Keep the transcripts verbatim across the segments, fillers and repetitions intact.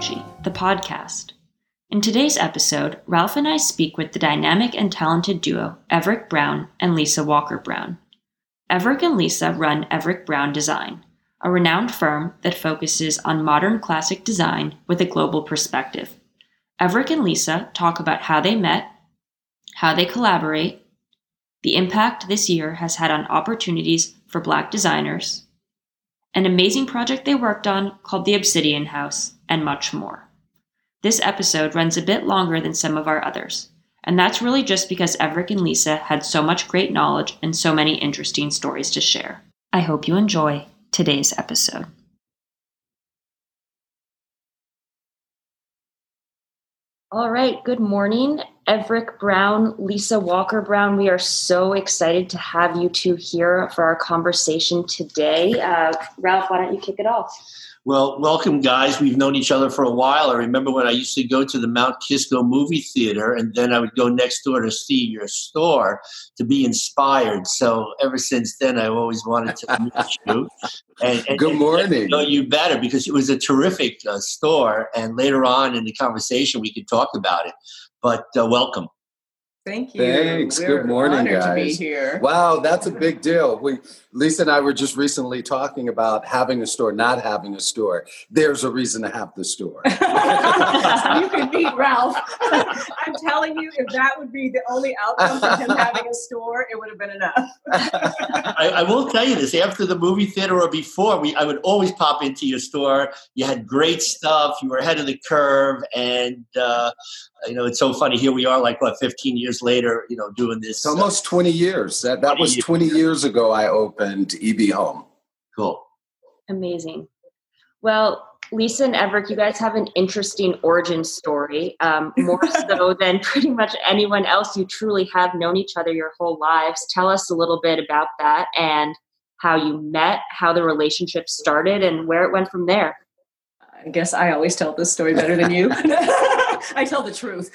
Technology, the podcast. In today's episode, Ralph and I speak with the dynamic and talented duo Everick Brown and Lisa Walker Brown. Everick and Lisa run Everick Brown Design, a renowned firm that focuses on modern classic design with a global perspective. Everick and Lisa talk about how they met, how they collaborate, the impact this year has had on opportunities for Black designers, an amazing project they worked on called the Obsidian House, and much more. This episode runs a bit longer than some of our others, and that's really just because Everick and Lisa had so much great knowledge and so many interesting stories to share. I hope you enjoy today's episode. All right, good morning, Everick Brown, Lisa Walker Brown. We are so excited to have you two here for our conversation today. Uh, Ralph, why don't you kick it off? Well, welcome, guys. We've known each other for a while. I remember when I used to go to the Mount Kisco movie theater, and then I would go next door to see your store to be inspired. So ever since then, I always wanted to meet you. And, and, Good morning. And know you better because it was a terrific uh, store. And later on in the conversation, we could talk about it. But uh, welcome. Thank you. Thanks. We're Good morning, honored guys. To be here. Wow, that's a big deal. We, Lisa and I were just recently talking about having a store, not having a store. There's a reason to have the store. You can meet Ralph. I'm telling you, if that would be the only outcome for him having a store, it would have been enough. I, I will tell you this: after the movie theater or before, we I would always pop into your store. You had great stuff. You were ahead of the curve, and uh, you know it's so funny. Here we are, like what, fifteen years later, you know, doing this. It's almost uh, twenty years. That that was years. twenty years ago. I opened E B Home. Cool. Amazing. Well, Lisa and Everick, you guys have an interesting origin story. Um, more so than pretty much anyone else. You truly have known each other your whole lives. Tell us a little bit about that and how you met, how the relationship started, and where it went from there. I guess I always tell this story better than you. I tell the truth.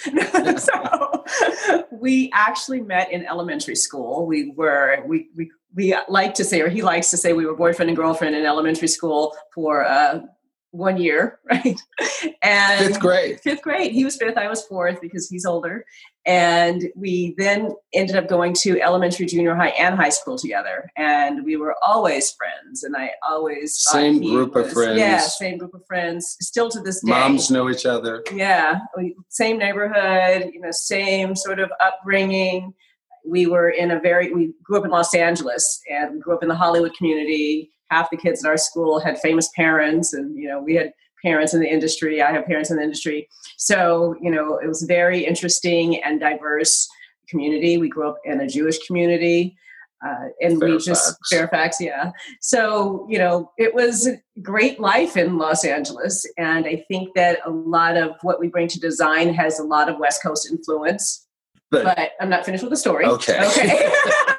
So we actually met in elementary school. We were, we, we, we like to say, or he likes to say, we were boyfriend and girlfriend in elementary school for uh, one year, right? And fifth grade. Fifth grade. He was fifth, I was fourth because he's older. And we then ended up going to elementary, junior high, and high school together. And we were always friends. And I always same group was, of friends. Yeah, same group of friends. Still to this day. Moms know each other. Yeah, we, same neighborhood. You know, same sort of upbringing. We were in a very. We grew up in Los Angeles, and we grew up in the Hollywood community. Half the kids at our school had famous parents, and you know, we had parents in the industry. I have parents in the industry. So, you know, it was a very interesting and diverse community. We grew up in a Jewish community. Uh, and Fairfax. we just, Fairfax, yeah. So, you know, it was a great life in Los Angeles. And I think that a lot of what we bring to design has a lot of West Coast influence. But, but I'm not finished with the story. Okay. Okay.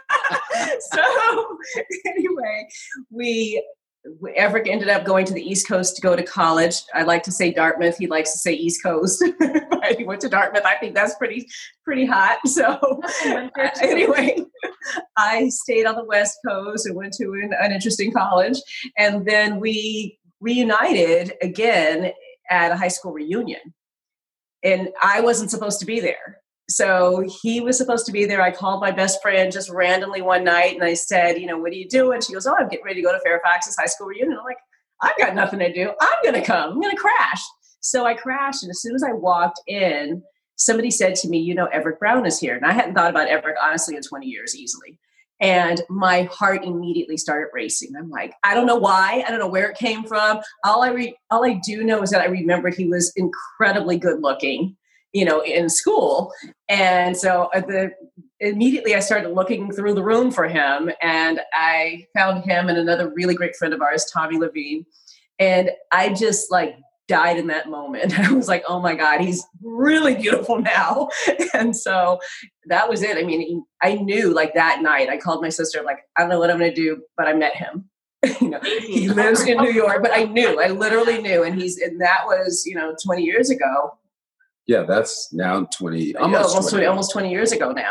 So anyway, we... Everick ended up going to the East Coast to go to college. I like to say Dartmouth. He likes to say East Coast. He went to Dartmouth. I think that's pretty, pretty hot. So uh, anyway, I stayed on the West Coast and went to an, an interesting college. And then we reunited again at a high school reunion. And I wasn't supposed to be there. So he was supposed to be there. I called my best friend just randomly one night and I said, you know, what are you doing? She goes, oh, I'm getting ready to go to Fairfax's high school reunion. I'm like, I've got nothing to do. I'm going to come. I'm going to crash. So I crashed. And as soon as I walked in, somebody said to me, you know, Everick Brown is here. And I hadn't thought about Everick, honestly, in twenty years easily. And my heart immediately started racing. I'm like, I don't know why. I don't know where it came from. All I re- all I do know is that I remember he was incredibly good looking, you know, in school. And so uh, the immediately I started looking through the room for him, and I found him and another really great friend of ours, Tommy Levine. And I just like died in that moment. I was like, oh my God, he's really beautiful now. And so that was it. I mean, I knew like that night, I called my sister, like, I don't know what I'm going to do, but I met him. You know, he lives in New York, but I knew, I literally knew. And he's, and that was, you know, twenty years ago. Yeah, that's now twenty, almost, almost almost twenty, almost twenty years ago now.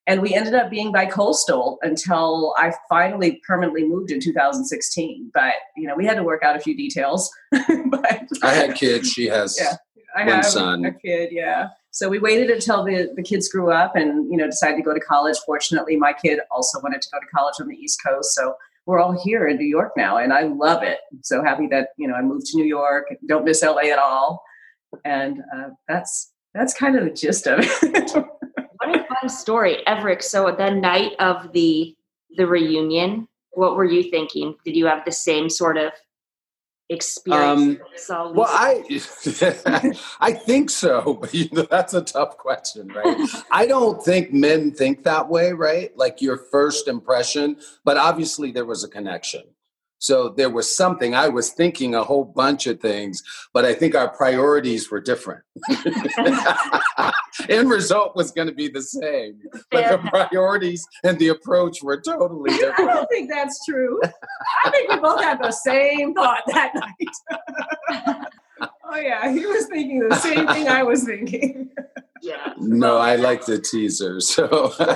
And we ended up being bi-coastal until I finally permanently moved in two thousand sixteen. But, you know, we had to work out a few details. but I had kids. She has yeah, I one have son. a kid, yeah. So we waited until the, the kids grew up and, you know, decided to go to college. Fortunately, my kid also wanted to go to college on the East Coast. So we're all here in New York now, and I love it. I'm so happy that, you know, I moved to New York. Don't miss L A at all. And uh, that's that's kind of the gist of it. What a fun story, Everett. So the night of the the reunion, what were you thinking? Did you have the same sort of experience? Um, well, I I think so, but you know, that's a tough question, right? I don't think men think that way, right? Like your first impression, but obviously there was a connection. So there was something. I was thinking a whole bunch of things, but I think our priorities were different. End result was going to be the same, but the priorities and the approach were totally different. I don't think that's true. I think we both had the same thought that night. Oh yeah, he was thinking the same thing I was thinking. Yeah. No, I like the teaser. So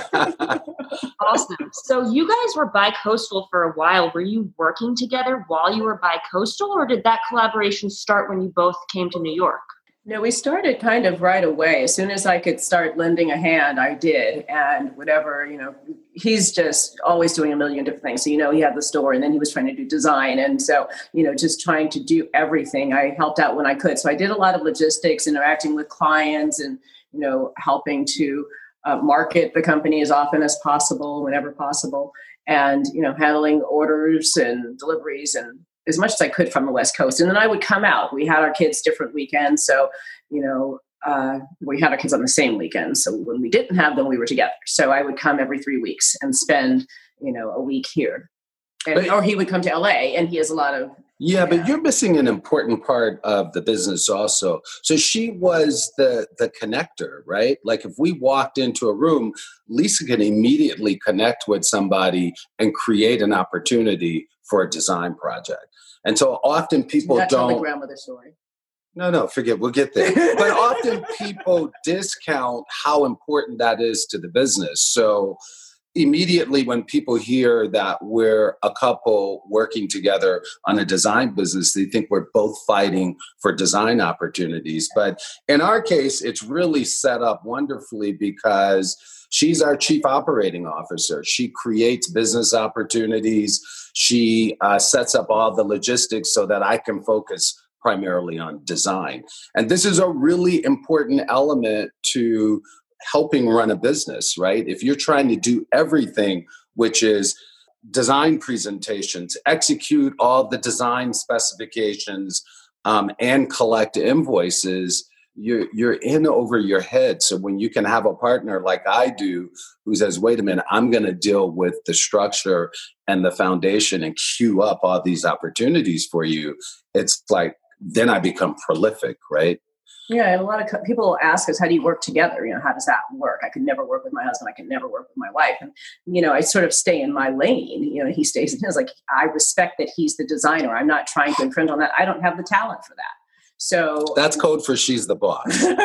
awesome. So you guys were bi-coastal for a while. Were you working together while you were bi-coastal, or did that collaboration start when you both came to New York? No, we started kind of right away. As soon as I could start lending a hand, I did. And whatever, you know, he's just always doing a million different things. So, you know, he had the store and then he was trying to do design. And so, you know, just trying to do everything. I helped out when I could. So I did a lot of logistics, interacting with clients and, you know, helping to uh, market the company as often as possible, whenever possible. And, you know, handling orders and deliveries and as much as I could from the West Coast. And then I would come out. We had our kids different weekends. So, you know, uh, we had our kids on the same weekend. So when we didn't have them, we were together. So I would come every three weeks and spend, you know, a week here. And, but, or he would come to L A, and he has a lot of... Yeah, yeah, but you're missing an important part of the business also. So she was the the connector, right? Like if we walked into a room, Lisa can immediately connect with somebody and create an opportunity for a design project. And so often people Not don't... tell the grandmother story. No, no, forget, we'll get there. But often people discount how important that is to the business. So immediately when people hear that we're a couple working together on a design business, they think we're both fighting for design opportunities. But in our case, it's really set up wonderfully because she's our chief operating officer. She creates business opportunities. She uh, sets up all the logistics so that I can focus primarily on design. And this is a really important element to helping run a business, right? If you're trying to do everything, which is design presentations, execute all the design specifications, um, and collect invoices, you're, you're in over your head. So when you can have a partner like I do, who says, wait a minute, I'm going to deal with the structure and the foundation and queue up all these opportunities for you, it's like, then I become prolific, right? Yeah, and a lot of co- people ask us, how do you work together? You know, how does that work? I could never work with my husband. I could never work with my wife. And, you know, I sort of stay in my lane. You know, he stays in his. Like, I respect that he's the designer. I'm not trying to infringe on that. I don't have the talent for that. So that's code for she's the boss.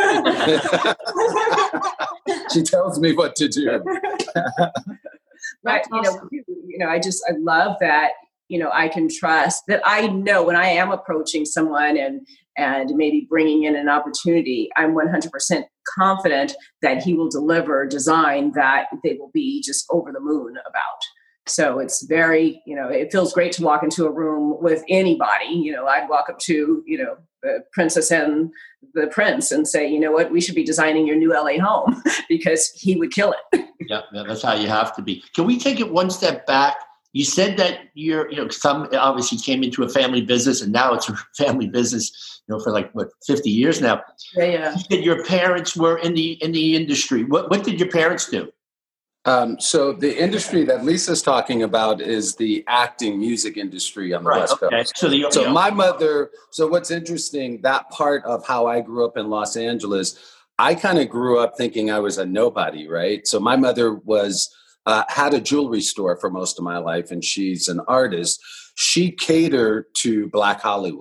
She tells me what to do. But, you know, you know, I just, I love that, you know, I can trust that I know when I am approaching someone and and maybe bringing in an opportunity, I'm one hundred percent confident that he will deliver design that they will be just over the moon about. So it's very, you know, it feels great to walk into a room with anybody. You know, I'd walk up to, you know, the princess and the prince and say, you know what, we should be designing your new L A home because he would kill it. Yeah, yeah, that's how you have to be. Can we take it one step back? You said that you're, you know, some obviously came into a family business and now it's a family business, you know, for like, what, fifty years now. Yeah, yeah. You said your parents were in the in the industry. What what did your parents do? Um, so the industry that Lisa's talking about is the acting music industry on the Right, West okay. Coast. So, the, So you know, my mother, so what's interesting, that part of how I grew up in Los Angeles, I kind of grew up thinking I was a nobody, right? So my mother was, uh, had a jewelry store for most of my life, and she's an artist. She catered to Black Hollywood.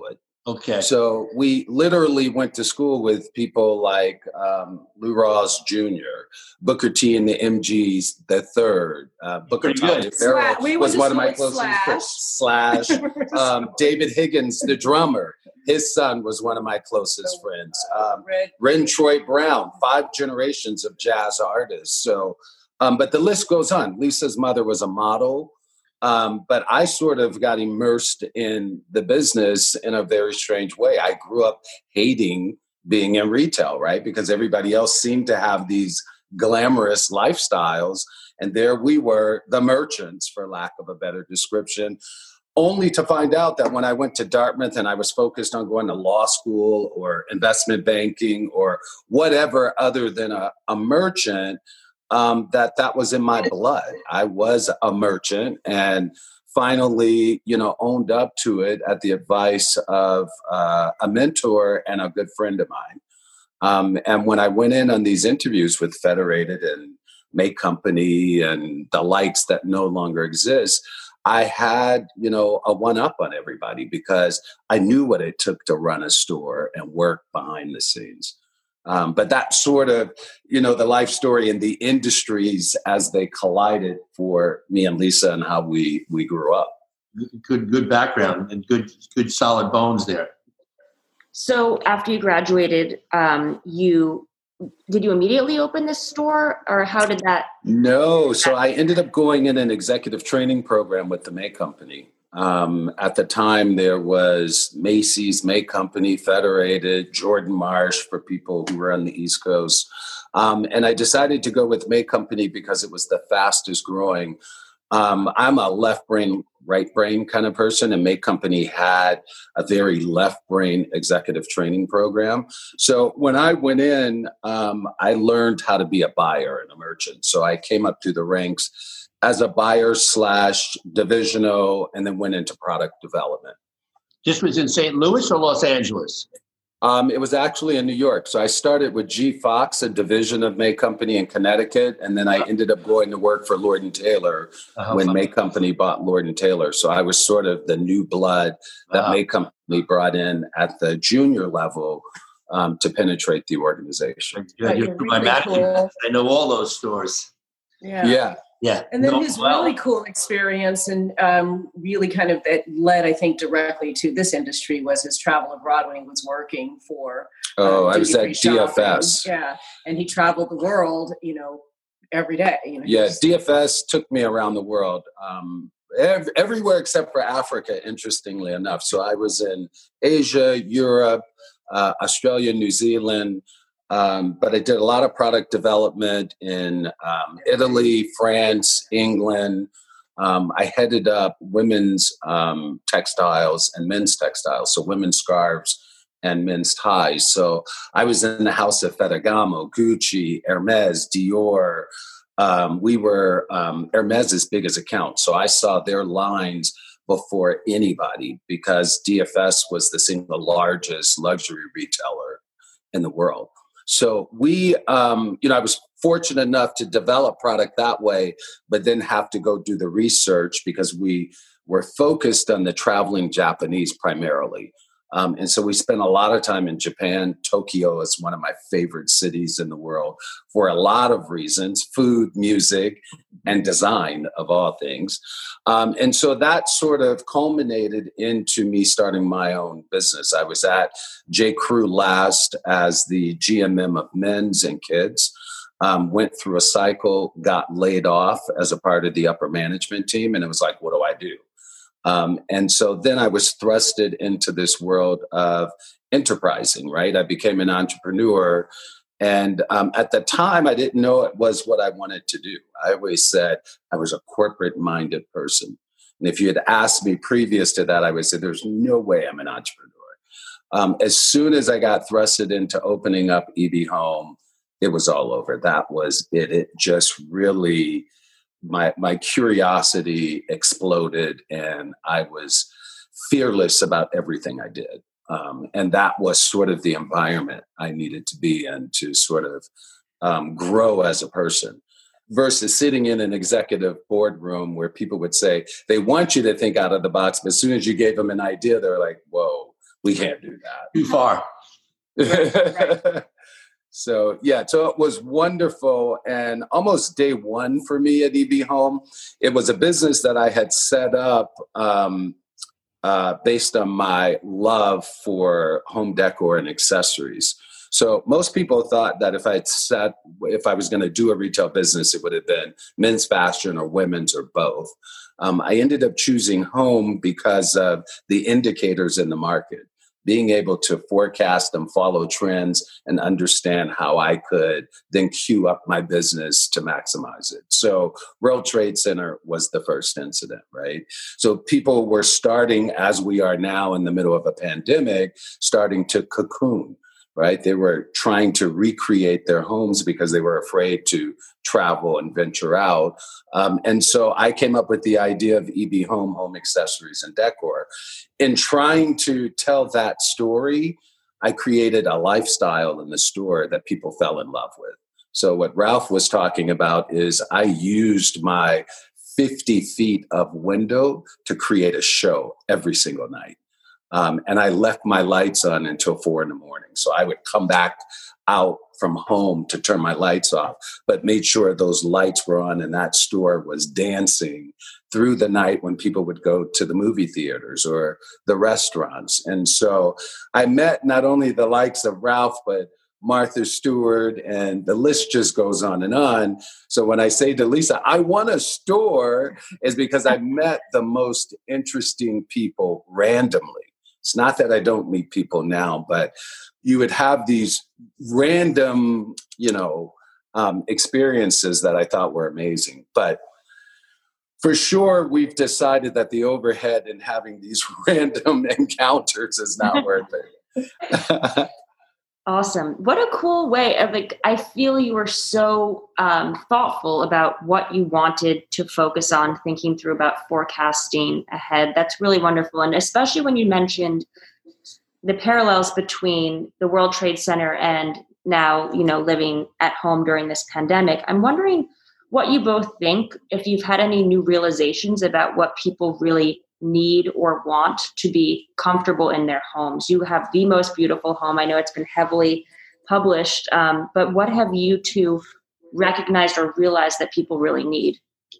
Okay. So we literally went to school with people like um, Lou Rawls Junior, Booker T and the M Gs, the third. Uh, Booker T Sla- we was one of my closest friends. Slash. um, David Higgins, the drummer. His son was one of my closest friends. Um, Ren Troy Brown, five generations of jazz artists. So, um, but the list goes on. Lisa's mother was a model. Um, but I sort of got immersed in the business in a very strange way. I grew up hating being in retail, right? Because everybody else seemed to have these glamorous lifestyles. And there we were, the merchants, for lack of a better description, only to find out that when I went to Dartmouth and I was focused on going to law school or investment banking or whatever other than a, a merchant, Um, that that was in my blood. I was a merchant and finally, you know, owned up to it at the advice of uh, a mentor and a good friend of mine. Um, and when I went in on these interviews with Federated and May Company and the likes that no longer exist, I had, you know, a one up on everybody because I knew what it took to run a store and work behind the scenes. Um, but that sort of, you know, the life story and the industries as they collided for me and Lisa and how we we grew up. Good, good background and good, good solid bones there. So after you graduated, um, you did you immediately open this store, or how did that? No, so I ended up going in an executive training program with the May Company. Um, at the time, there was Macy's, May Company, Federated, Jordan Marsh for people who were on the East Coast. Um, and I decided to go with May Company because it was the fastest growing. Um, I'm a left brain, right brain kind of person, and May Company had a very left brain executive training program. So when I went in, um, I learned how to be a buyer and a merchant. So I came up through the ranks as a buyer slash divisional, and then went into product development. This was in Saint Louis or Los Angeles? Um, it was actually in New York. So I started with G Fox, a division of May Company in Connecticut, and then I ended up going to work for Lord and Taylor uh-huh. when May Company bought Lord and Taylor. So I was sort of the new blood that uh-huh. May Company brought in at the junior level um, to penetrate the organization. Yeah, you're really my cool. I know all those stores. Yeah. Yeah. Yeah. And then no, his well. really cool experience and um, really kind of that led, I think, directly to this industry was his travel abroad when he was working for. Oh, um, I was at D F S. Shopping. Yeah. And he traveled the world, you know, every day. You know, yeah. D F S took me around the world, um, ev- everywhere except for Africa, interestingly enough. So I was in Asia, Europe, uh, Australia, New Zealand. Um, but I did a lot of product development in um, Italy, France, England. Um, I headed up women's um, textiles and men's textiles, so women's scarves and men's ties. So I was in the house of Ferragamo, Gucci, Hermes, Dior. Um, we were um, Hermes's biggest account, so I saw their lines before anybody because D F S was the single largest luxury retailer in the world. So we, um, you know, I was fortunate enough to develop product that way, but then have to go do the research because we were focused on the traveling Japanese primarily. Um, and so we spent a lot of time in Japan. Tokyo is one of my favorite cities in the world for a lot of reasons, food, music, and design of all things. Um, and so that sort of culminated into me starting my own business. I was at J. Crew last as the G M M of men's and kids, um, went through a cycle, got laid off as a part of the upper management team. And it was like, what do I do? Um, and so then I was thrusted into this world of enterprising, right? I became an entrepreneur. And um, at the time, I didn't know it was what I wanted to do. I always said I was a corporate-minded person. And if you had asked me previous to that, I would say, there's no way I'm an entrepreneur. Um, as soon as I got thrusted into opening up E B Home, it was all over. That was it. It just really... My my curiosity exploded, and I was fearless about everything I did. Um, and that was sort of the environment I needed to be in to sort of um, grow as a person versus sitting in an executive boardroom where people would say, they want you to think out of the box, but as soon as you gave them an idea, they're like, whoa, we can't do that. Too far. Right, right. So, yeah, so it was wonderful. And almost day one for me at E B Home, it was a business that I had set up um, uh, based on my love for home decor and accessories. So most people thought that if I had set, if I was going to do a retail business, it would have been men's fashion or women's or both. Um, I ended up choosing home because of the indicators in the market, being able to forecast and follow trends and understand how I could then queue up my business to maximize it. So World Trade Center was the first incident, right? So people were starting, as we are now in the middle of a pandemic, starting to cocoon, right? They were trying to recreate their homes because they were afraid to travel and venture out. Um, and so I came up with the idea of E B Home, Home Accessories and Decor. In trying to tell that story, I created a lifestyle in the store that people fell in love with. So what Ralph was talking about is I used my fifty feet of window to create a show every single night. Um, and I left my lights on until four in the morning. So I would come back out from home to turn my lights off, but made sure those lights were on and that store was dancing through the night when people would go to the movie theaters or the restaurants. And so I met not only the likes of Ralph, but Martha Stewart, and the list just goes on and on. So when I say to Lisa, I want a store, is because I met the most interesting people randomly. It's not that I don't meet people now, but you would have these random, you know, um, experiences that I thought were amazing. But for sure, we've decided that the overhead in having these random encounters is not worth it. Awesome. What a cool way of, like, I feel you were so um, thoughtful about what you wanted to focus on, thinking through about forecasting ahead. That's really wonderful. And especially when you mentioned the parallels between the World Trade Center and now, you know, living at home during this pandemic, I'm wondering what you both think, if you've had any new realizations about what people really need or want to be comfortable in their homes. You have the most beautiful home. I know it's been heavily published, um, but what have you two recognized or realized that people really need?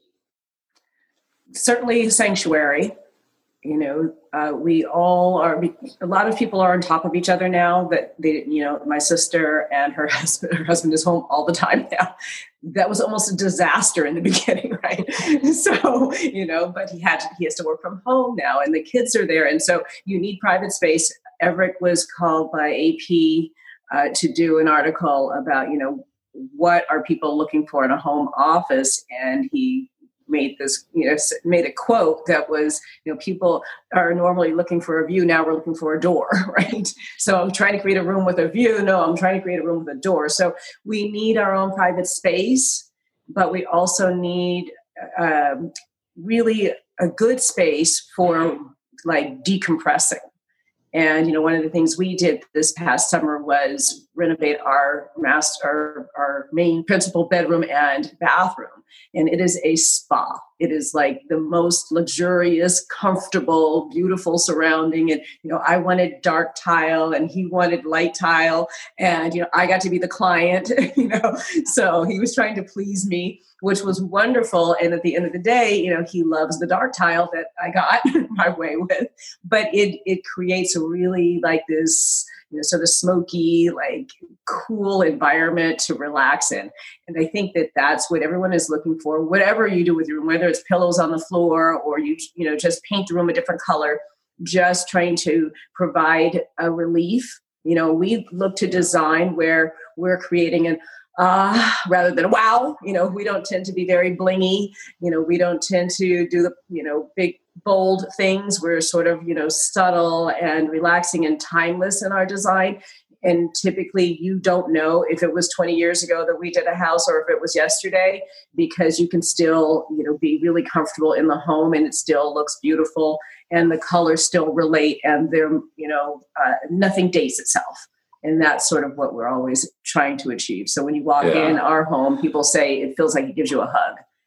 Certainly sanctuary. You know, uh, we all are, a lot of people are on top of each other now that they, you know, my sister and her husband, her husband is home all the time now. That was almost a disaster in the beginning, right? So, you know, but he had to, he has to work from home now and the kids are there. And so you need private space. Everett was called by A P uh, to do an article about, you know, what are people looking for in a home office? And he made this, you know, made a quote that was, you know, people are normally looking for a view. Now we're looking for a door, right? So I'm trying to create a room with a view. No, I'm trying to create a room with a door. So we need our own private space, but we also need um, really a good space for like decompressing. And, you know, one of the things we did this past summer was renovate our master, our, our main principal bedroom and bathroom. And it is a spa. It is like the most luxurious, comfortable, beautiful surrounding. And, you know, I wanted dark tile and he wanted light tile. And, you know, I got to be the client, you know, so he was trying to please me, which was wonderful. And at the end of the day, you know, he loves the dark tile that I got my way with. But it it creates a really like this, you know, sort of smoky, like cool environment to relax in. And I think that that's what everyone is looking for, whatever you do with your room, whether it's pillows on the floor or you, you know, just paint the room a different color, just trying to provide a relief. You know, we look to design where we're creating an uh, rather than wow. You know, we don't tend to be very blingy. You know, we don't tend to do the, you know, big, bold things. We're sort of, you know, subtle and relaxing and timeless in our design. And typically you don't know if it was twenty years ago that we did a house or if it was yesterday, because you can still, you know, be really comfortable in the home and it still looks beautiful and the colors still relate and they're, you know, uh, nothing dates itself. And that's sort of what we're always trying to achieve. So when you walk yeah. in our home, people say it feels like it gives you a hug.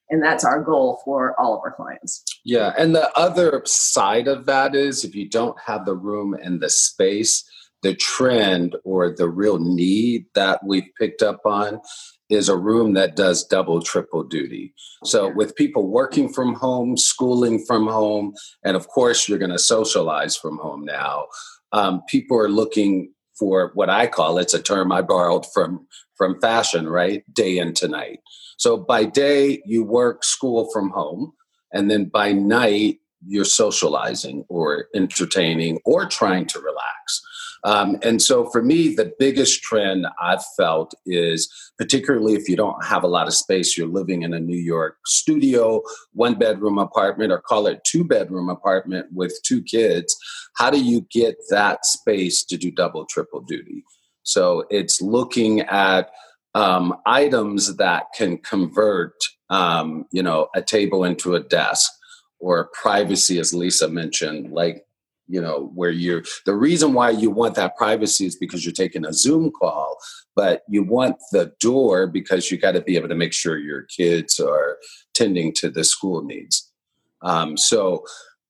And that's our goal for all of our clients. Yeah. And the other side of that is if you don't have the room and the space, the trend or the real need that we've picked up on is a room that does double, triple duty. So with people working from home, schooling from home, and of course, you're going to socialize from home now, um, people are looking for what I call, it's a term I borrowed from, from fashion, right? Day into night. So by day, you work, school from home, and then by night, you're socializing or entertaining or trying to relax. Um, and so for me, the biggest trend I've felt is, particularly if you don't have a lot of space, you're living in a New York studio, one bedroom apartment, or call it two bedroom apartment with two kids, how do you get that space to do double, triple duty? So it's looking at um, items that can convert, um, you know, a table into a desk, or privacy, as Lisa mentioned, like, you know, where you're, the reason why you want that privacy is because you're taking a Zoom call, but you want the door because you got to be able to make sure your kids are tending to the school needs. Um, so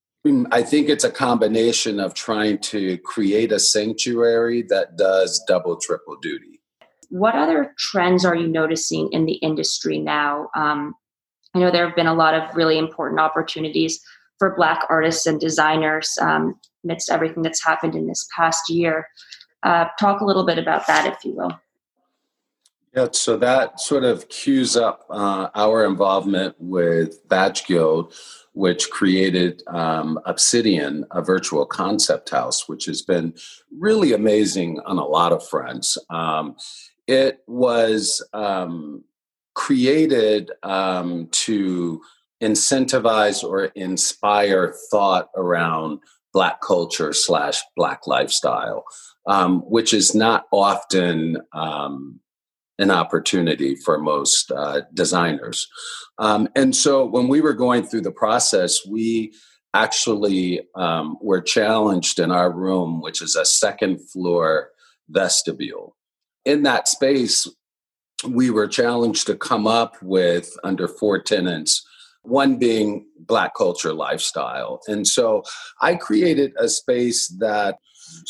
I think it's a combination of trying to create a sanctuary that does double, triple duty. What other trends are you noticing in the industry now? Um, I know there have been a lot of really important opportunities for Black artists and designers um, amidst everything that's happened in this past year. Uh, talk a little bit about that, if you will. Yeah, so that sort of cues up uh, our involvement with Badge Guild, which created um, Obsidian, a virtual concept house, which has been really amazing on a lot of fronts. Um, it was um, created um, to incentivize or inspire thought around Black culture slash Black lifestyle, um, which is not often um, an opportunity for most uh, designers. Um, and so when we were going through the process, we actually um, were challenged in our room, which is a second floor vestibule. In that space, we were challenged to come up with under four tenets, one being Black culture lifestyle. And so I created a space that,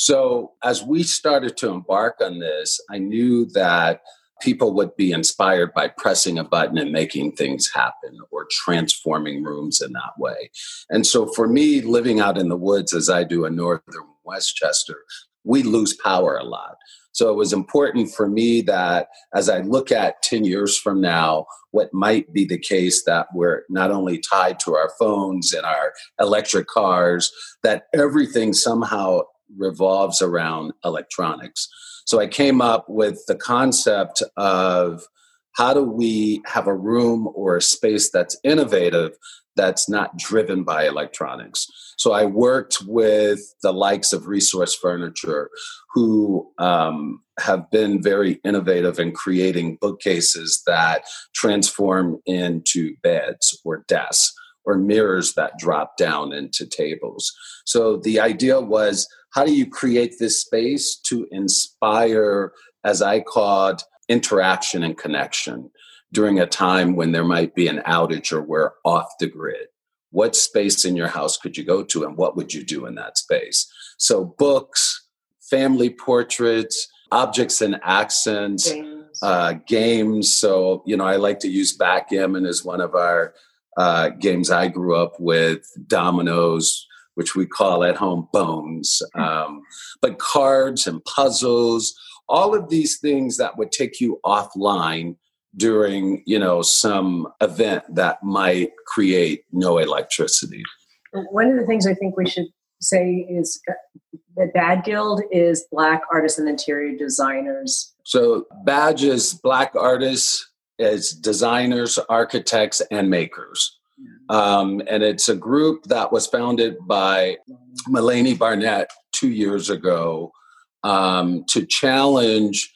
so as we started to embark on this, I knew that people would be inspired by pressing a button and making things happen or transforming rooms in that way. And so for me, living out in the woods as I do in northern Westchester, we lose power a lot. So it was important for me that as I look at ten years from now, what might be the case that we're not only tied to our phones and our electric cars, that everything somehow revolves around electronics. So I came up with the concept of how do we have a room or a space that's innovative, that's not driven by electronics. So I worked with the likes of Resource Furniture, who um, have been very innovative in creating bookcases that transform into beds or desks, or mirrors that drop down into tables. So the idea was, how do you create this space to inspire, as I called, interaction and connection during a time when there might be an outage or we're off the grid? What space in your house could you go to, and what would you do in that space? So books, family portraits, objects and accents, games. Uh, games. So, you know, I like to use backgammon as one of our uh, games I grew up with, dominoes, which we call at home bones, um, but cards and puzzles, all of these things that would take you offline during, you know, some event that might create no electricity. One of the things I think we should say is that Badge Guild is Black artists and interior designers. So Badge is Black artists as designers, architects, and makers. Um, and it's a group that was founded by Mulaney Barnett two years ago um, to challenge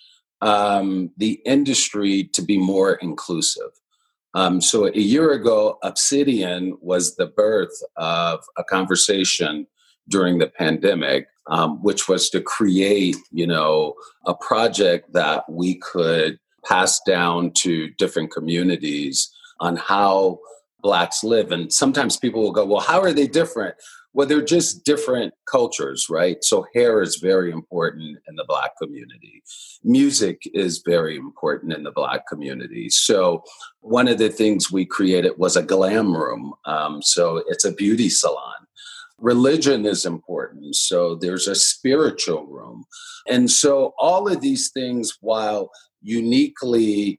um, the industry to be more inclusive. Um, so a year ago, Obsidian was the birth of a conversation during the pandemic, um, which was to create, you know, a project that we could pass down to different communities on how Blacks live. And sometimes people will go, well, how are they different? Well, they're just different cultures, right? So hair is very important in the Black community. Music is very important in the Black community. So one of the things we created was a glam room. Um, so it's a beauty salon. Religion is important. So there's a spiritual room. And so all of these things, while uniquely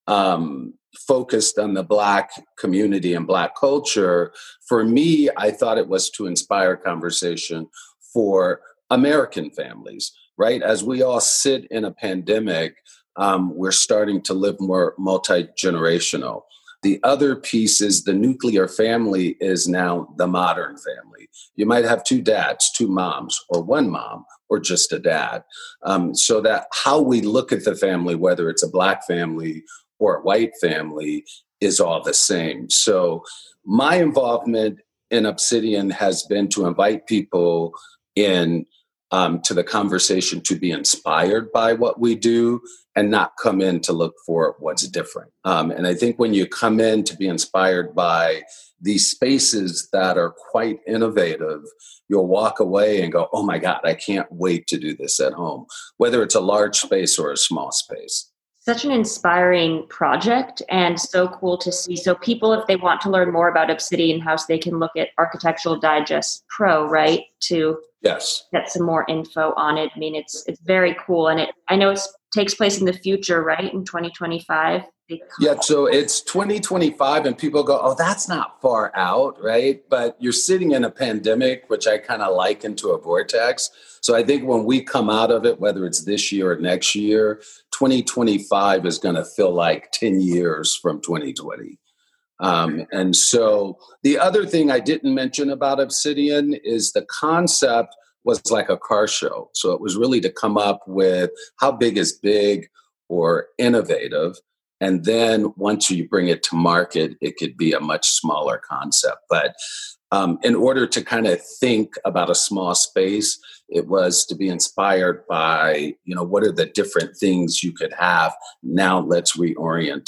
um, focused on the Black community and Black culture, for me, I thought it was to inspire conversation for American families, right? As we all sit in a pandemic, um, we're starting to live more multi-generational. The other piece is the nuclear family is now the modern family. You might have two dads, two moms, or one mom, or just a dad. Um, so that how we look at the family, whether it's a Black family or a white family, is all the same. So my involvement in Obsidian has been to invite people in um, to the conversation to be inspired by what we do and not come in to look for what's different. Um, and I think when you come in to be inspired by these spaces that are quite innovative, you'll walk away and go, oh my God, I can't wait to do this at home, whether it's a large space or a small space. Such an inspiring project and so cool to see. So people, if they want to learn more about Obsidian House, they can look at Architectural Digest Pro, right? To yes, get some more info on it. I mean, it's it's very cool. And it I know it takes place in the future, right? In twenty twenty-five. Yeah, so it's twenty twenty-five and people go, oh, that's not far out, right? But you're sitting in a pandemic, which I kind of liken to a vortex. So I think when we come out of it, whether it's this year or next year, twenty twenty-five is going to feel like ten years from twenty twenty. Um, and so the other thing I didn't mention about Obsidian is the concept was like a car show. So it was really to come up with how big is big or innovative. And then once you bring it to market, it could be a much smaller concept. But um, in order to kind of think about a small space, it was to be inspired by, you know, what are the different things you could have? Now let's reorient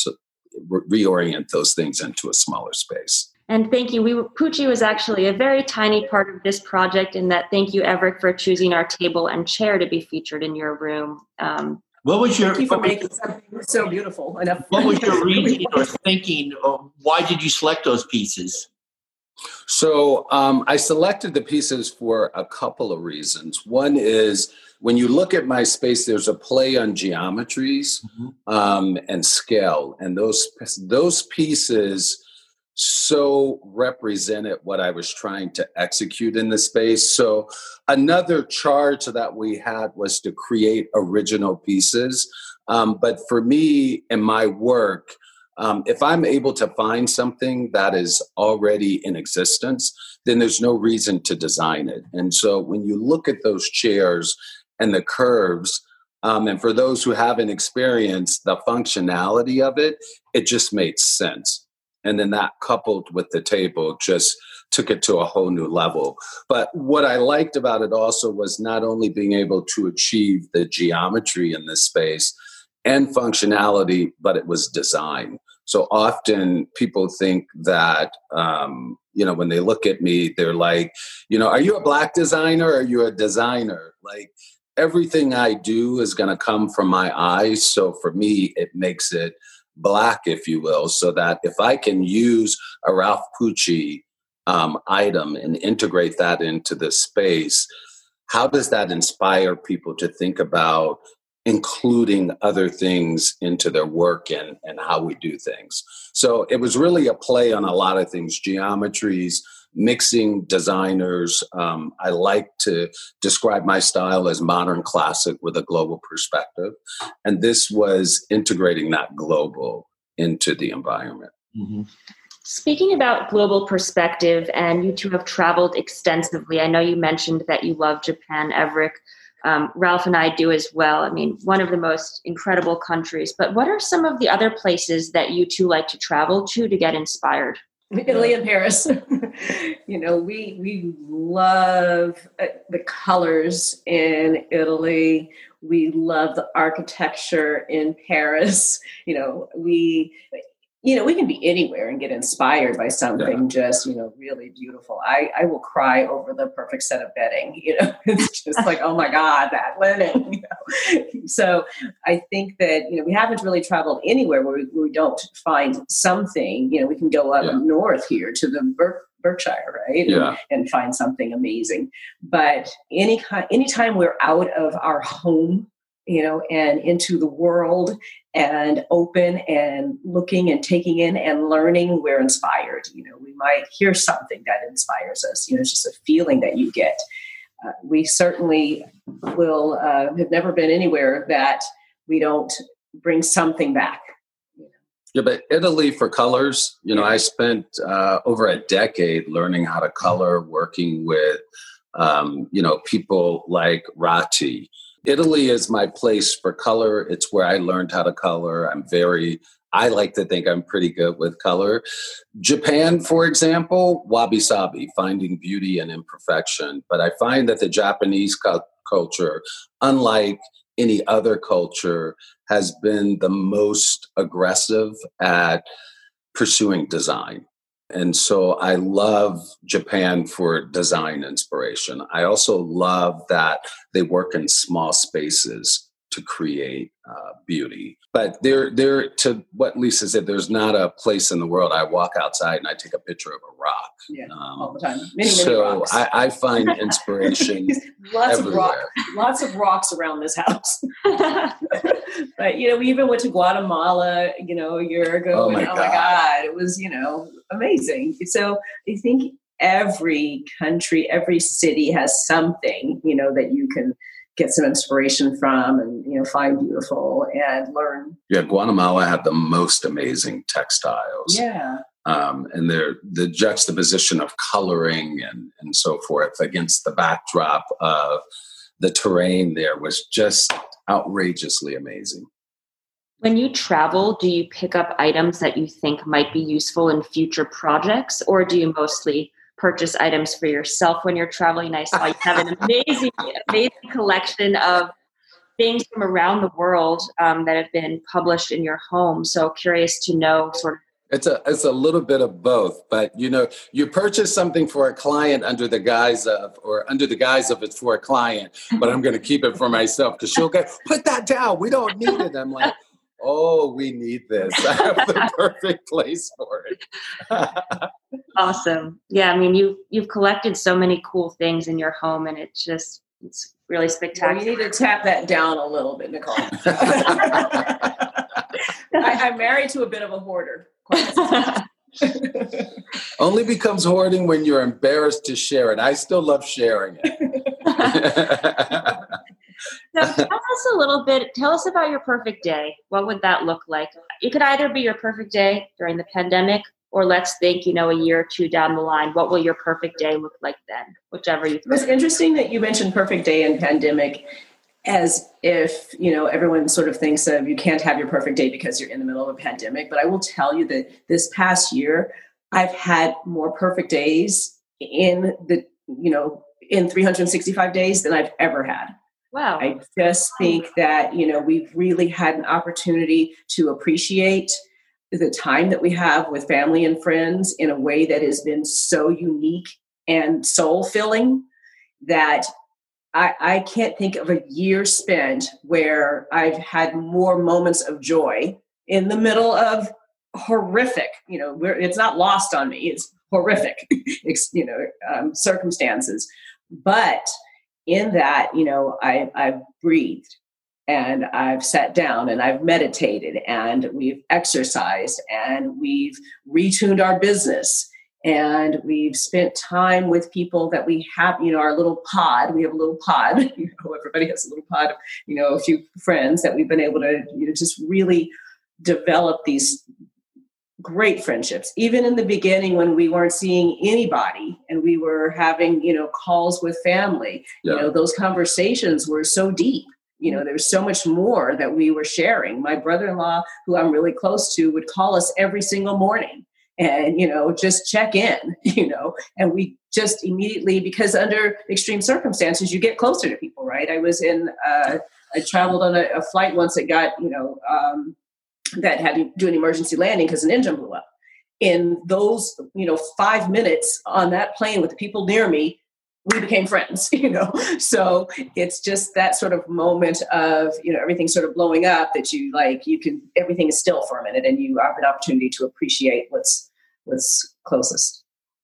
re- reorient those things into a smaller space. And thank you. We Poochie was actually a very tiny part of this project in that thank you, Everett, for choosing our table and chair to be featured in your room. Um, What was your? Thank you for making something so beautiful enough. What was your reasoning or thinking? Or why did you select those pieces? So um, I selected the pieces for a couple of reasons. One is when you look at my space, there's a play on geometries mm-hmm. um, and scale, and those those pieces so represented what I was trying to execute in the space. So another charge that we had was to create original pieces. Um, but for me and my work, um, if I'm able to find something that is already in existence, then there's no reason to design it. And so when you look at those chairs and the curves, um, and for those who haven't experienced the functionality of it, it just made sense. And then that coupled with the table just took it to a whole new level. But what I liked about it also was not only being able to achieve the geometry in this space and functionality, but it was design. So often people think that, um, you know, when they look at me, they're like, you know, are you a Black designer or are you a designer? Like everything I do is going to come from my eyes. So for me, it makes it Black, if you will, so that if I can use a Ralph Pucci um, item and integrate that into the space, how does that inspire people to think about including other things into their work and, and how we do things? So it was really a play on a lot of things, geometries, mixing designers. Um, I like to describe my style as modern classic with a global perspective. And this was integrating that global into the environment. Mm-hmm. Speaking about global perspective, and you two have traveled extensively. I know you mentioned that you love Japan, Everett. Um, Ralph and I do as well. I mean, one of the most incredible countries. But what are some of the other places that you two like to travel to to get inspired? Italy and Paris. You know, we we love the colors in Italy. We love the architecture in Paris. You know, we you know, we can be anywhere and get inspired by something yeah. just, you know, really beautiful. I, I will cry over the perfect set of bedding, you know, it's just like, oh my God, that linen, you know? So I think that, you know, we haven't really traveled anywhere where we, where we don't find something, you know, we can go up yeah. north here to the Berk, Berkshire, right? Yeah. And, and find something amazing. But any kind, anytime we're out of our home, you know, and into the world and open and looking and taking in and learning, we're inspired. You know, we might hear something that inspires us. You know, it's just a feeling that you get. Uh, we certainly will uh, have never been anywhere that we don't bring something back. Yeah, but Italy for colors, you know, I spent uh, over a decade learning how to color, working with, um, you know, people like Ratti. Italy is my place for color. It's where I learned how to color. I'm very, I like to think I'm pretty good with color. Japan, for example, wabi-sabi, finding beauty and imperfection. But I find that the Japanese cu- culture, unlike any other culture, has been the most aggressive at pursuing design. And so I love Japan for design inspiration. I also love that they work in small spaces to create uh, beauty. But there, there, to what Lisa said, there's not a place in the world I walk outside and I take a picture of a rock. Yeah, um, all the time. Many, many so rocks. I, I find inspiration lots everywhere. of rock, lots of rocks around this house. But you know, we even went to Guatemala, you know, a year ago. Oh and my oh God. my God, it was, you know, amazing. So I think every country, every city has something, you know, that you can get some inspiration from and, you know, find beautiful and learn. Yeah, Guatemala had the most amazing textiles. Yeah. Um, and they're, the juxtaposition of coloring and, and so forth against the backdrop of the terrain there was just outrageously amazing. When you travel, do you pick up items that you think might be useful in future projects, or do you mostly purchase items for yourself when you're traveling? I saw you have an amazing, amazing collection of things from around the world um, that have been published in your home. So curious to know sort of. It's a it's a little bit of both, but you know, you purchase something for a client under the guise of, or under the guise of it's for a client, but I'm going to keep it for myself because she'll go, put that down. We don't need it. I'm like, oh, we need this. I have the perfect place for it. Awesome. Yeah, I mean, you you've collected so many cool things in your home, and it's just it's really spectacular. Well, you need to tap that down a little bit, Nicole. I, I'm married to a bit of a hoarder. Only becomes hoarding when you're embarrassed to share it. I still love sharing it. So tell us a little bit, tell us about your perfect day. What would that look like? It could either be your perfect day during the pandemic, or let's think, you know, a year or two down the line, what will your perfect day look like then? Whichever you prefer. It's interesting that you mentioned perfect day and pandemic, as if, you know, everyone sort of thinks of you can't have your perfect day because you're in the middle of a pandemic. But I will tell you that this past year, I've had more perfect days in the, you know, in three hundred sixty-five days than I've ever had. Wow. I just think that, you know, we've really had an opportunity to appreciate the time that we have with family and friends in a way that has been so unique and soul-filling that I, I can't think of a year spent where I've had more moments of joy in the middle of horrific, you know, where it's not lost on me. It's horrific, you know, um, circumstances. But in that, you know, I, I've breathed and I've sat down and I've meditated and we've exercised and we've retuned our business. And we've spent time with people that we have, you know, our little pod. We have a little pod. You know, everybody has a little pod of, you know, a few friends that we've been able to, you know, just really develop these great friendships. Even in the beginning when we weren't seeing anybody and we were having, you know, calls with family, yeah. you know, those conversations were so deep. You know, there's so much more that we were sharing. My brother-in-law, who I'm really close to, would call us every single morning. And, you know, just check in, you know, and we just immediately, because under extreme circumstances, you get closer to people, right? I was in, uh, I traveled on a, a flight once that got, you know, um, that had to do an emergency landing because an engine blew up. In those, you know, five minutes on that plane with the people near me, we became friends, you know. So it's just that sort of moment of, you know, everything sort of blowing up that you like, you can, everything is still for a minute and you have an opportunity to appreciate what's, what's closest.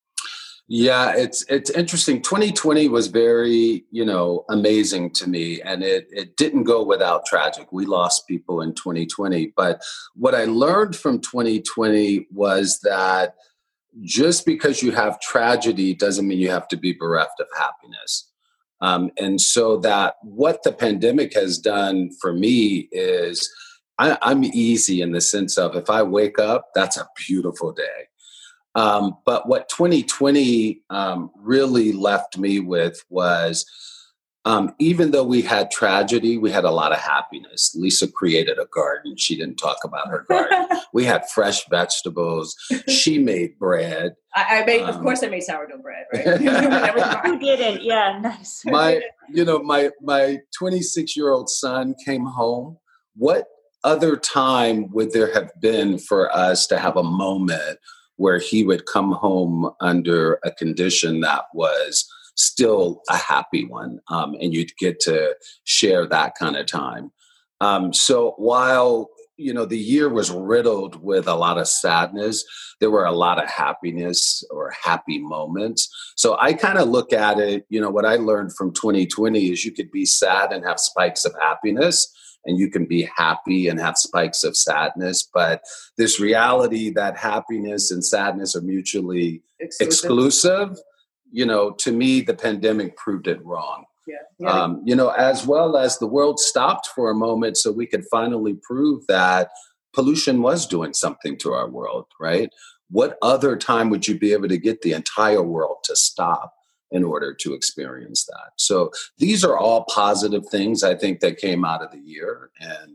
Yeah, it's it's interesting. twenty twenty was very, you know, amazing to me, and it it didn't go without tragic. We lost people in twenty twenty, but what I learned from twenty twenty was that just because you have tragedy doesn't mean you have to be bereft of happiness. Um, and so that what the pandemic has done for me is I, I'm easy in the sense of if I wake up, that's a beautiful day. Um, but what twenty twenty um, really left me with was, um, even though we had tragedy, we had a lot of happiness. Lisa created a garden. She didn't talk about her garden. We had fresh vegetables. She made bread. I, I made, um, of course, I made sourdough bread, right? Who didn't? Yeah, nice. my, you know, my my twenty-six-year-old son came home. What other time would there have been for us to have a moment where he would come home under a condition that was still a happy one, um, and you'd get to share that kind of time. Um, so while, you know, the year was riddled with a lot of sadness, there were a lot of happiness or happy moments. So I kind of look at it, you know, what I learned from twenty twenty is you could be sad and have spikes of happiness, and you can be happy and have spikes of sadness. But this reality that happiness and sadness are mutually exclusive, exclusive you know, to me, the pandemic proved it wrong. Yeah. Yeah. Um, you know, as well as the world stopped for a moment so we could finally prove that pollution was doing something to our world, right? What other time would you be able to get the entire world to stop in order to experience that? So these are all positive things, I think, that came out of the year. And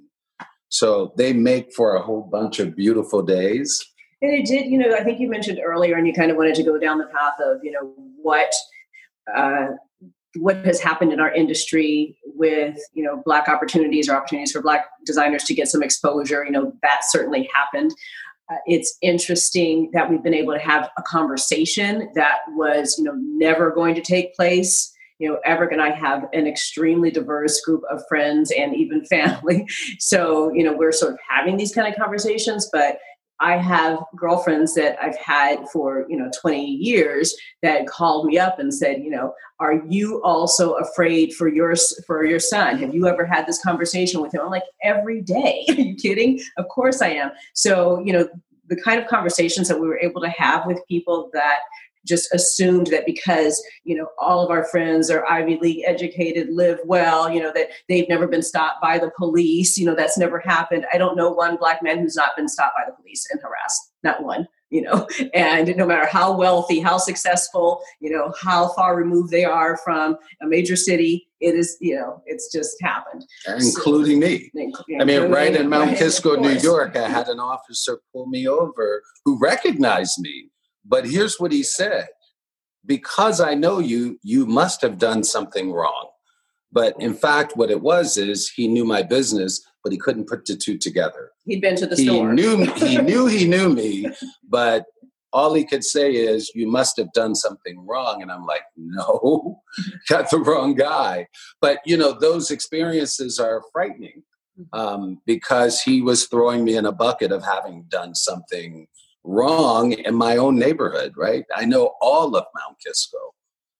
so they make for a whole bunch of beautiful days. And it did, you know, I think you mentioned earlier, and you kind of wanted to go down the path of, you know, what uh, what has happened in our industry with, you know, Black opportunities or opportunities for Black designers to get some exposure. You know, that certainly happened. Uh, it's interesting that we've been able to have a conversation that was, you know, never going to take place. You know, Everick and I have an extremely diverse group of friends and even family. So, you know, we're sort of having these kind of conversations, but I have girlfriends that I've had for, you know, twenty years that called me up and said, you know, are you also afraid for your, for your son? Have you ever had this conversation with him? I'm like, every day. Are you kidding? Of course I am. So, you know, the kind of conversations that we were able to have with people that just assumed that because, you know, all of our friends are Ivy League educated, live well, you know, that they've never been stopped by the police, you know, that's never happened. I don't know one Black man who's not been stopped by the police and harassed, not one, you know, and no matter how wealthy, how successful, you know, how far removed they are from a major city, it is, you know, it's just happened. Including so, me. Including I mean, right in Mount right, Kisco, New York, I had an officer pull me over who recognized me. But here's what he said: because I know you, you must have done something wrong. But in fact, what it was is he knew my business, but he couldn't put the two together. He'd been to the he store. Knew, he knew he knew me, but all he could say is, you must have done something wrong. And I'm like, no, got the wrong guy. But, you know, those experiences are frightening um, because he was throwing me in a bucket of having done something wrong in my own neighborhood, right? I know all of Mount Kisco.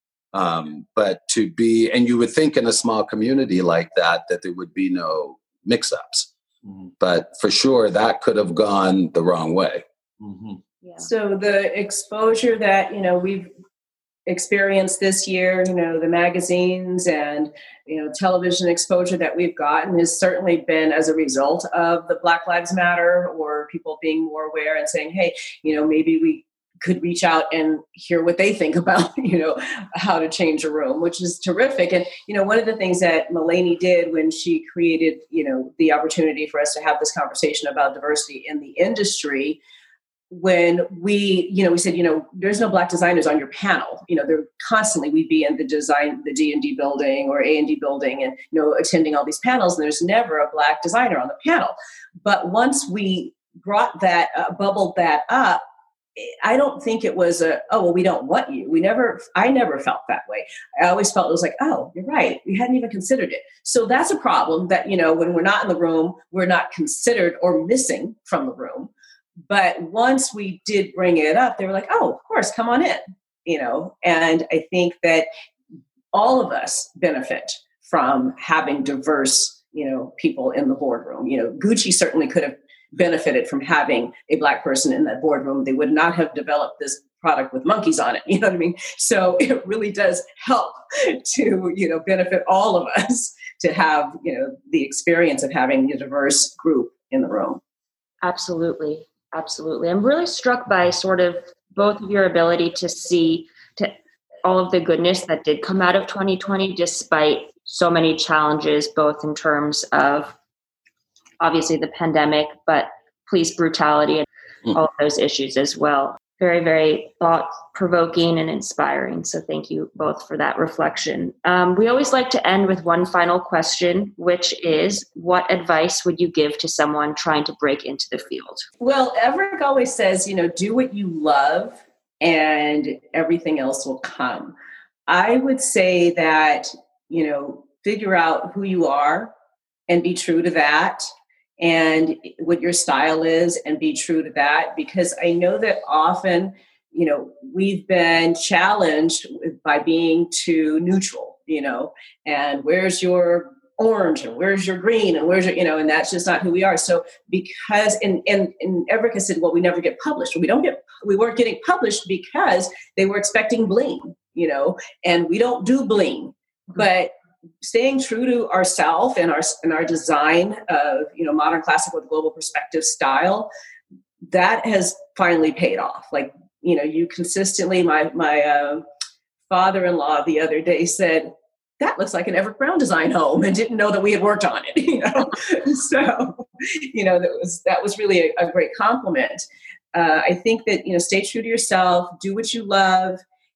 Um, but to be, and you would think in a small community like that, that there would be no mix-ups. Mm-hmm. But for sure, that could have gone the wrong way. Mm-hmm. Yeah. So the exposure that, you know, we've experienced this year, you know, the magazines and, you know, television exposure that we've gotten has certainly been as a result of the Black Lives Matter, or people being more aware and saying, hey, you know, maybe we could reach out and hear what they think about, you know, how to change a room, which is terrific. And, you know, one of the things that Mulaney did when she created, you know, the opportunity for us to have this conversation about diversity in the industry, when we, you know, we said, you know, there's no Black designers on your panel. You know, they're constantly, we'd be in the design, the D and D building or A and D building and, you know, attending all these panels, and there's never a Black designer on the panel. But once we brought that, uh, bubbled that up, I don't think it was a, oh, well, we don't want you. We never, I never felt that way. I always felt it was like, oh, you're right. We hadn't even considered it. So that's a problem that, you know, when we're not in the room, we're not considered or missing from the room. But once we did bring it up, they were like, oh, of course, come on in, you know. And I think that all of us benefit from having diverse, you know, people in the boardroom. You know, Gucci certainly could have benefited from having a Black person in that boardroom. They would not have developed this product with monkeys on it. You know what I mean? So it really does help to, you know, benefit all of us to have, you know, the experience of having a diverse group in the room. Absolutely. Absolutely. I'm really struck by sort of both of your ability to see to all of the goodness that did come out of twenty twenty, despite so many challenges, both in terms of obviously the pandemic, but police brutality and mm. all of those issues as well. Very, very thought-provoking and inspiring. So thank you both for that reflection. Um, we always like to end with one final question, which is, what advice would you give to someone trying to break into the field? Well, Everick always says, you know, do what you love and everything else will come. I would say that, you know, figure out who you are and be true to that, and what your style is and be true to that. Because I know that often, you know, we've been challenged by being too neutral, you know, and where's your orange and where's your green and where's your, you know, and that's just not who we are. So because, and, and, and Everick has said, well, we never get published. We don't get, we weren't getting published because they were expecting bling, you know, and we don't do bling, but staying true to ourselves and our and our design of, you know, modern classic with global perspective style, that has finally paid off. Like, you know, you consistently, my my uh, father-in-law the other day said, that looks like an Everick Brown design home, and didn't know that we had worked on it, you know. So, you know, that was that was really a, a great compliment. Uh, I think that, you know, stay true to yourself, do what you love,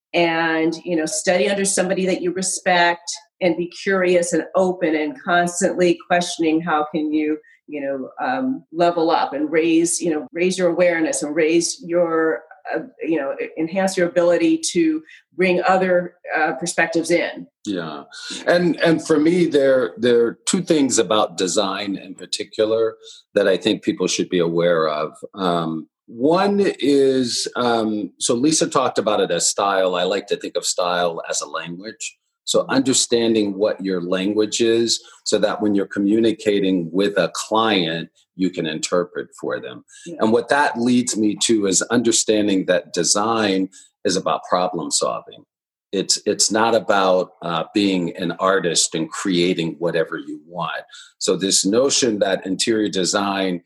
and, you know, study under somebody that you respect, and be curious and open and constantly questioning how can you, you know, um, level up and raise, you know, raise your awareness and raise your, uh, you know, enhance your ability to bring other uh, perspectives in. Yeah. And and for me, there, there are two things about design in particular that I think people should be aware of. Um, One is, um, so Lisa talked about it as style. I like to think of style as a language. So understanding what your language is so that when you're communicating with a client, you can interpret for them. Yeah. And what that leads me to is understanding that design is about problem solving. It's it's not about uh, being an artist and creating whatever you want. So this notion that interior design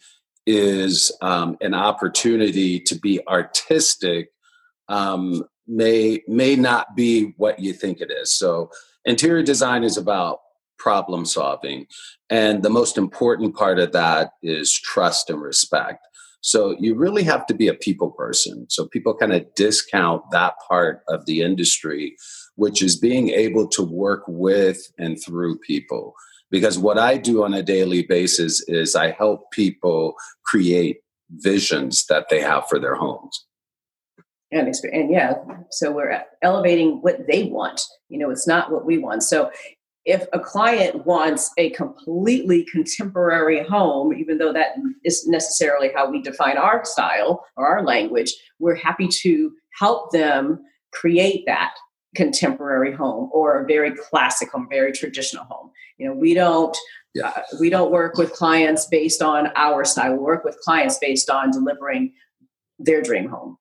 is um, an opportunity to be artistic um, may may not be what you think it is. So interior design is about problem solving. And the most important part of that is trust and respect. So you really have to be a people person. So people kind of discount that part of the industry, which is being able to work with and through people. Because what I do on a daily basis is I help people create visions that they have for their homes. And, and yeah, so we're elevating what they want. You know, it's not what we want. So if a client wants a completely contemporary home, even though that isn't necessarily how we define our style or our language, we're happy to help them create that contemporary home or a very classic home, very traditional home. You know, we don't yeah. uh, we don't work with clients based on our style. We work with clients based on delivering their dream home.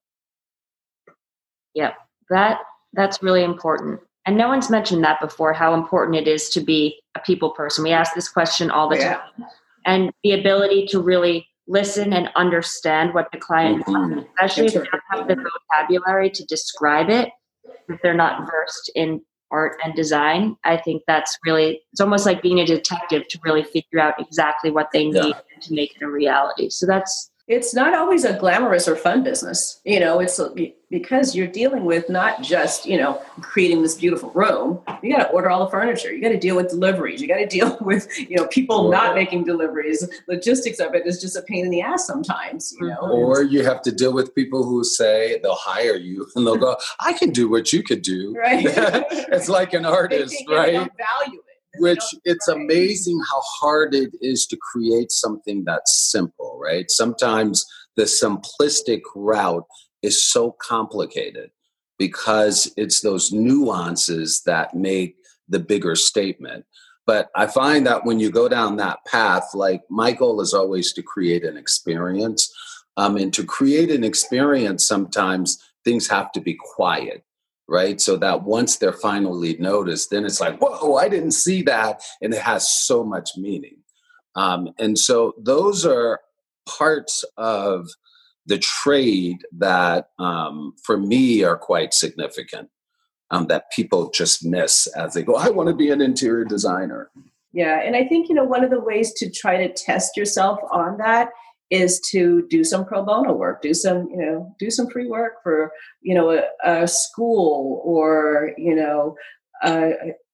Yeah, that that's really important. And no one's mentioned that before, how important it is to be a people person. We ask this question all the yeah. time. And the ability to really listen and understand what the client mm-hmm. wants, especially if they don't have the vocabulary to describe it, if they're not versed in art and design. I think that's really, it's almost like being a detective to really figure out exactly what they need yeah. to make it a reality. So that's It's not always a glamorous or fun business. You know, it's because you're dealing with not just, you know, creating this beautiful room. You got to order all the furniture. You got to deal with deliveries. You got to deal with, you know, people or, not making deliveries. Logistics of it is just a pain in the ass sometimes, you know. Or you have to deal with people who say they'll hire you and they'll go, I can do what you could do. Right. It's like an artist, they right? They don't value it. Which it's amazing how hard it is to create something that's simple, right? Sometimes the simplistic route is so complicated because it's those nuances that make the bigger statement. But I find that when you go down that path, like my goal is always to create an experience. Um, and to create an experience, sometimes things have to be quiet. Right. So that once they're finally noticed, then it's like, whoa, I didn't see that. And it has so much meaning. Um, and so those are parts of the trade that um, for me are quite significant um, that people just miss as they go, I want to be an interior designer. Yeah. And I think, you know, one of the ways to try to test yourself on that is to do some pro bono work, do some, you know, do some free work for, you know, a, a school or, you know, a,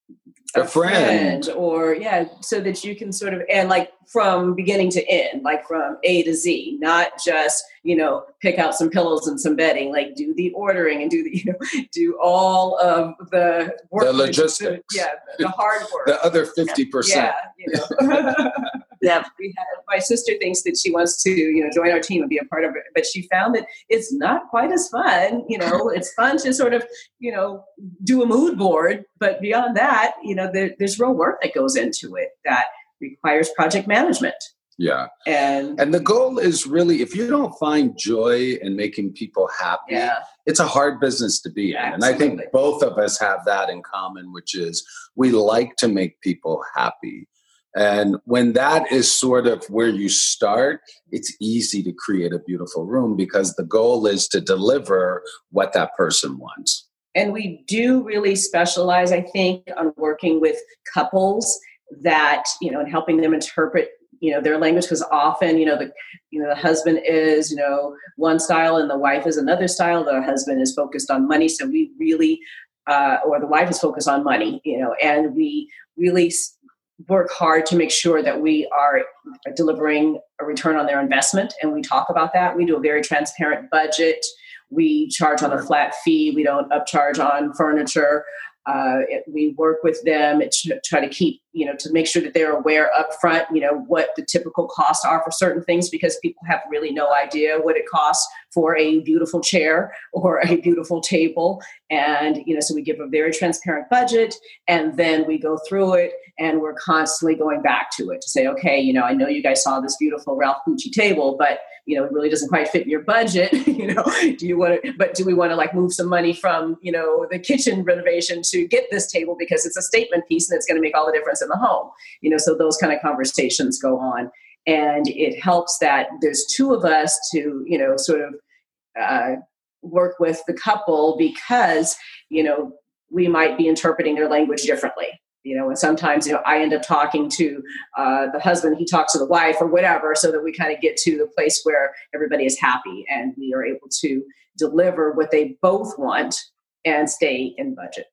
a, a friend. friend or, yeah, so that you can sort of, and like from beginning to end, like from A to Z, not just, you know, pick out some pillows and some bedding, like do the ordering and do the, you know, do all of the work. The logistics. Yeah, the hard work. The other fifty percent. Yeah, you know. Yeah, we had, my sister thinks that she wants to, you know, join our team and be a part of it, but she found that it's not quite as fun. You know, it's fun to sort of, you know, do a mood board, but beyond that, you know, there, there's real work that goes into it that requires project management. Yeah, and and the goal is really, if you don't find joy in making people happy, yeah. it's a hard business to be in. Absolutely. And I think both of us have that in common, which is we like to make people happy. And when that is sort of where you start, it's easy to create a beautiful room because the goal is to deliver what that person wants. And we do really specialize, I think, on working with couples that, you know, and helping them interpret, you know, their language, because often, you know, the, you know, the husband is, you know, one style and the wife is another style. The husband is focused on money. So we really, uh, or the wife is focused on money, you know, and we really work hard to make sure that we are delivering a return on their investment. And we talk about that. We do a very transparent budget. We charge on a flat fee. We don't upcharge on furniture. Uh, it, we work with them to try to keep, you know, to make sure that they're aware up front, you know, what the typical costs are for certain things, because people have really no idea what it costs for a beautiful chair or a beautiful table. And, you know, so we give a very transparent budget, and then we go through it, and we're constantly going back to it to say, okay, you know, I know you guys saw this beautiful Ralph Pucci table, but, you know, it really doesn't quite fit in your budget. You know, do you want to, but do we want to like move some money from, you know, the kitchen renovation to get this table because it's a statement piece and it's going to make all the difference in the home? You know, so those kind of conversations go on. And it helps that there's two of us to, you know, sort of uh, work with the couple, because, you know, we might be interpreting their language differently. You know, and sometimes, you know, I end up talking to uh, the husband, he talks to the wife or whatever, so that we kind of get to the place where everybody is happy and we are able to deliver what they both want and stay in budget.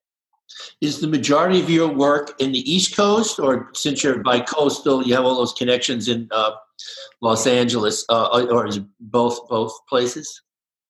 Is the majority of your work in the East Coast, or since you're bi-coastal, you have all those connections in uh, Los Angeles, uh, or is it both both places?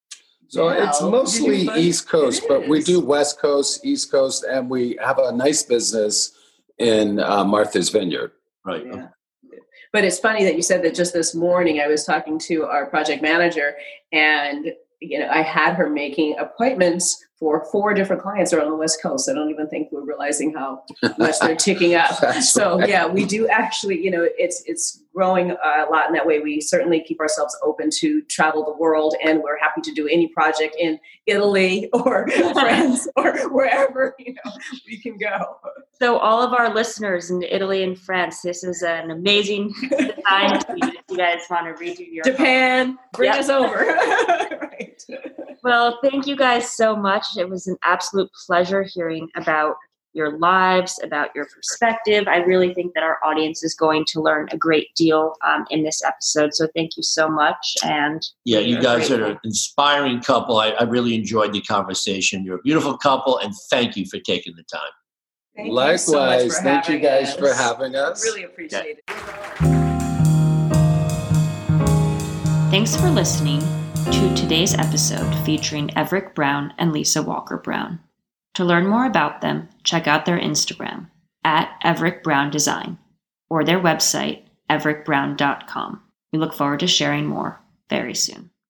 So Yeah, it's mostly East Coast, but we do West Coast, East Coast, and we have a nice business in uh, Martha's Vineyard. Right. Yeah. But it's funny that you said that. Just this morning, I was talking to our project manager, and you know, I had her making appointments for four different clients around the West Coast. I don't even think we're realizing how much they're ticking up. So right. yeah, we do actually, you know, it's it's growing a lot in that way. We certainly keep ourselves open to travel the world, and we're happy to do any project in Italy or France or wherever, you know, we can go. So all of our listeners in Italy and France, this is an amazing design team. If you guys want to redo your Japan, bring Yep. us over. Right. Well, thank you guys so much. It was an absolute pleasure hearing about your lives, about your perspective. I really think that our audience is going to learn a great deal um, in this episode. So thank you so much. And yeah, you guys grateful. are an inspiring couple. I, I really enjoyed the conversation. You're a beautiful couple, and thank you for taking the time. Thank Likewise. you so much for Thank you having guys us. for having us. Really appreciate it. Thanks for listening to today's episode featuring Everick Brown and Lisa Walker Brown. To learn more about them, check out their Instagram at Everick Brown Design or their website, everick brown dot com. We look forward to sharing more very soon.